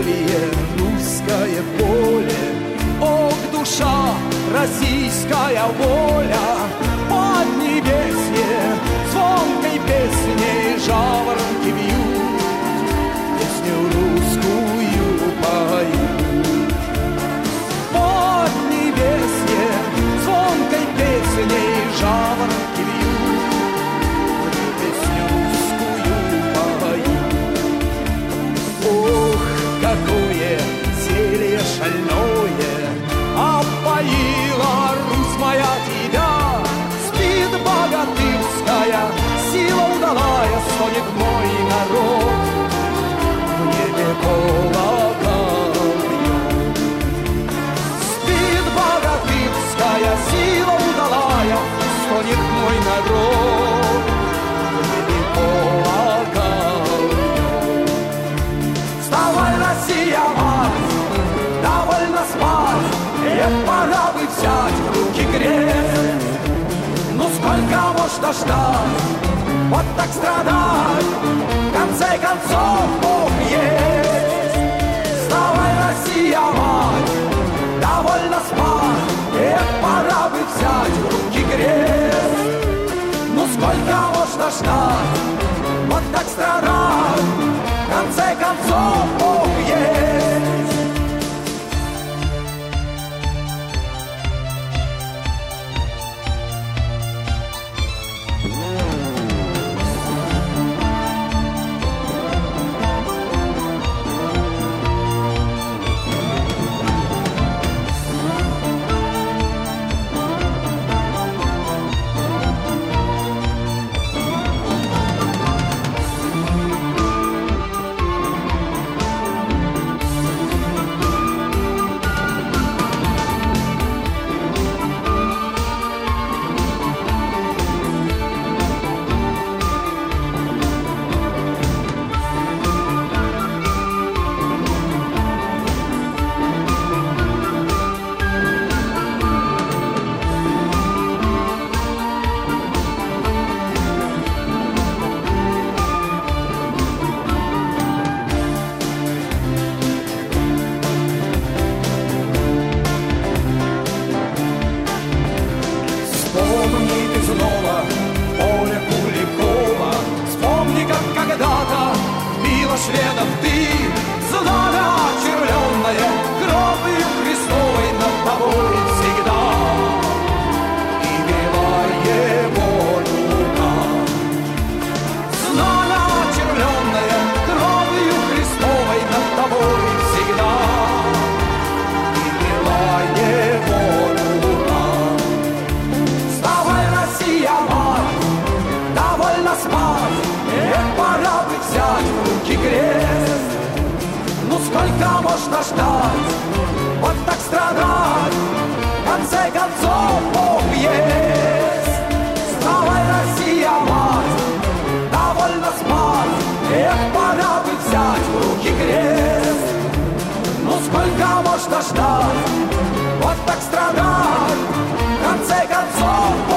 безмолвие, русское поле. Ох, душа, российская воля, поднебесье, звонкой песней жаворонки вьют, песню русскую поют. Поднебесье, звонкой песней жаворонки вьют, песню русскую поют. Ох, какое зелье шальное опоила Русь моя тебя. Спит богатырская сила удалая, стонет мой народ, в небе колокол бьет. Спит богатырская сила удалая, стонет мой народ, в небе колокол бьет. Вставай, Россия, мать, довольно спать, пора бы взять в руки крест. Ну сколько можно ждать, вот так страдать, в конце концов Бог есть. Вставай, Россия, мать, довольно спать, пора бы взять в руки крест. Ну сколько можно ждать, вот так страдать, в конце концов Бог есть. Шведов ты, знамя червленное, кровью Христовой над тобой всегда. И била его рука. Знамя червленное, кровью Христовой над тобой всегда. И била его рука. Вставай, Россия, мать, довольно спать, пора бы взять в руки крест. Ну сколько можно ждать, вот так страдать, в конце концов Бог есть. Вставай, Россия, мать, довольно спать, пора бы взять в руки крест. Ну сколько можно ждать, вот так страдать, в конце концов Бог есть.